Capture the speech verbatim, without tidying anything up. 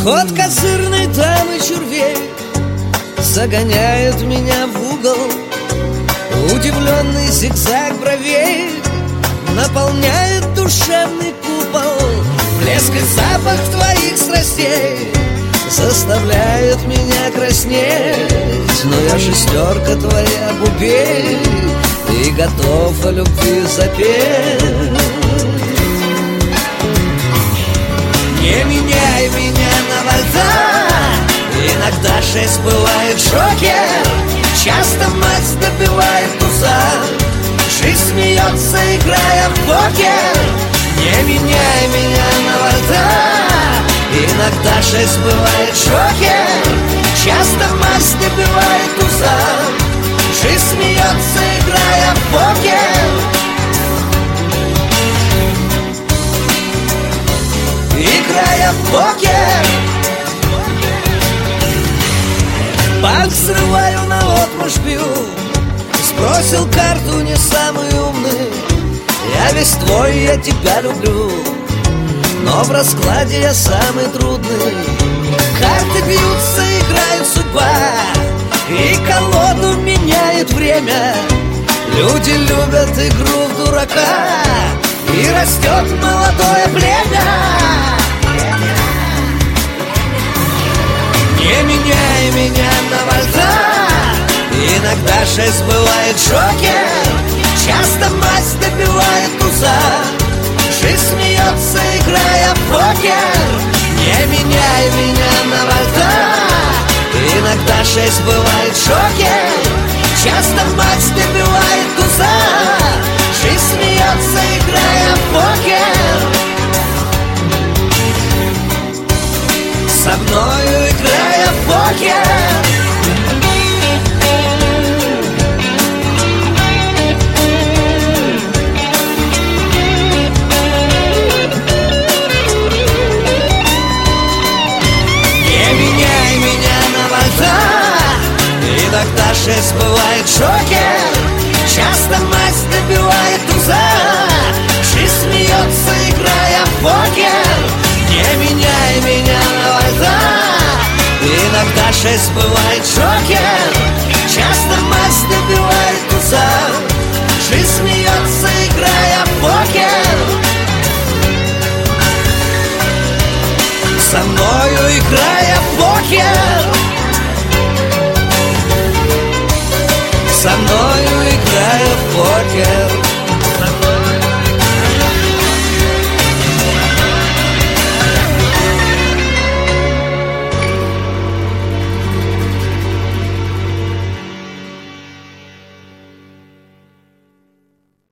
Ход козырной дамы червей загоняет меня в угол. Удивленный зигзаг бровей наполняет душевный купол. Блеск и запах твоих страстей заставляет меня краснеть. Но я шестерка твоя, бубей, и готов о любви запеть. Не меняй меня на вальса, иногда шесть бывает шокер. Часто мать добивает туза, жизнь смеется, играя в покер. Не меняй меня на вальса, иногда шесть бывает шокер. Часто мать добивает туза, жизнь смеется, играя в покер. Играя в покер. Банк срываю, наотмашь бью. Сбросил карту, не самый умный. Я весь твой, я тебя люблю, но в раскладе я самый трудный. Карты бьются, играет судьба, и колоду меняет время. Люди любят игру в дурака, и растет молодое племя. Не меняй меня на вальса, иногда шесть бывает шокер. Часто мать добивает туза, жизнь смеется, играя в покер. Не меняй меня на вальса, иногда шесть бывает шокер. Часто мать добивает туза, жизнь смеется, играя в покер. Со мною играя в покер. Не меняй меня на вальса, иногда шесть бывает шокер. Часто мать добивает туза, жизнь смеется, играя в покер. Не меняй меня на вальса, иногда шесть бывает шокер.